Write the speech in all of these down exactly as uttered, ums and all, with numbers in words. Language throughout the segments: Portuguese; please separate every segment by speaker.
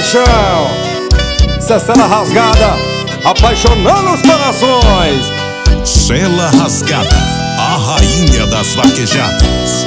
Speaker 1: paixão. Cela rasgada, apaixonando os corações.
Speaker 2: Cela rasgada, a rainha das vaquejadas.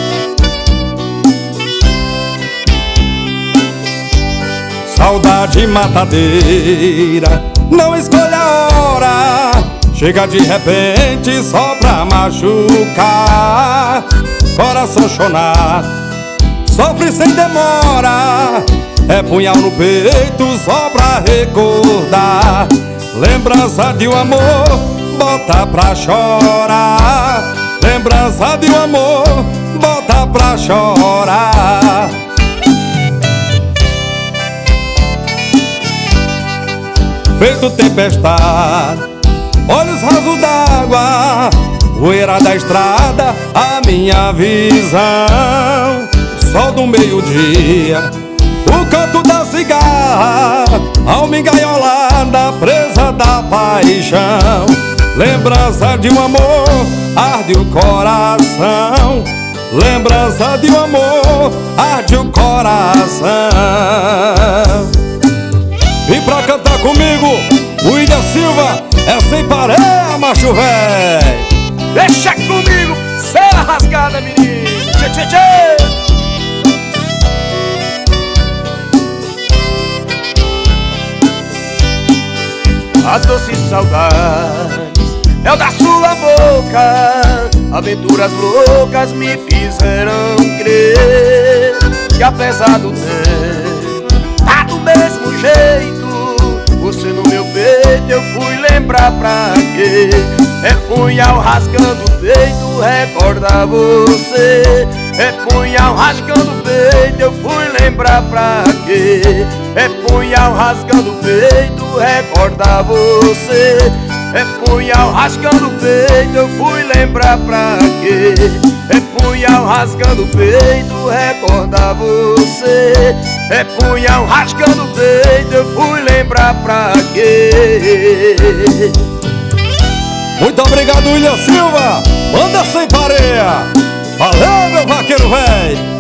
Speaker 1: Saudade matadeira, não escolha a hora. Chega de repente só pra machucar. Coração chonado, sofre sem demora. É punhal no peito só pra recordar. Lembrança de um amor, bota pra chorar. Lembrança de um amor, bota pra chorar. Feito tempestade, olhos rasos d'água, poeira da estrada, a minha visão. O sol do meio-dia, o canto da cigarra, alma engaiolada, presa da paixão. Lembrança de um amor, arde o coração. Lembrança de um amor, arde o coração. E pra cantar comigo, William Silva, é sem pareia, macho véi.
Speaker 3: Deixa comigo, cela rasgada, menino. Tchê, tchê, tchê. As doces saudades é o da sua boca. Aventuras loucas me fizeram crer que apesar do tempo tá do mesmo jeito. Você no meu peito, eu fui lembrar pra quê? É punhal rasgando o peito, recordar você. É punhal rasgando o peito, eu fui lembrar pra quê? É punhal rasgando o peito, recordar você. É punhal rasgando o peito, eu fui lembrar pra quê? É punhal rasgando o peito, recordar você. É punhal rasgando o peito, eu fui lembrar pra quê?
Speaker 1: Muito obrigado, William Silva. Manda sem pareia. Valeu, meu vaqueiro véi.